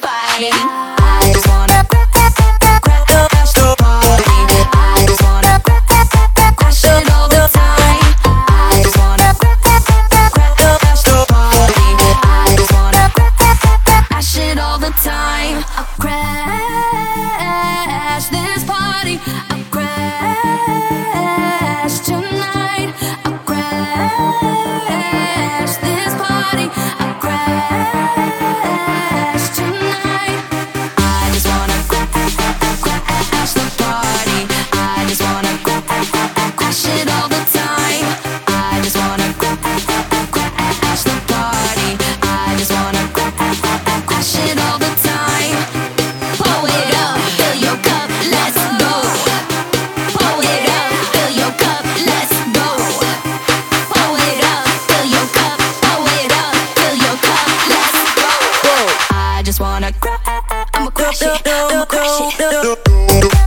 fight. I just wanna crash the party. I just wanna crash it all the time. I just wanna crash the party. I just wanna crash it all the time. I'll crash this party. I'll crash tonight. I'll crash this party. I'll crash tonight. I just wanna crash the party. I just wanna crash it all the time. I just wanna crash the party. I just wanna crash it all the time. Pull it up, fill your cup, let's go. Pull it up, fill your cup, let's go. Pull it up, fill your cup, pull it up, fill your cup, let's go. I just wanna I'ma crash it, I'ma crash it.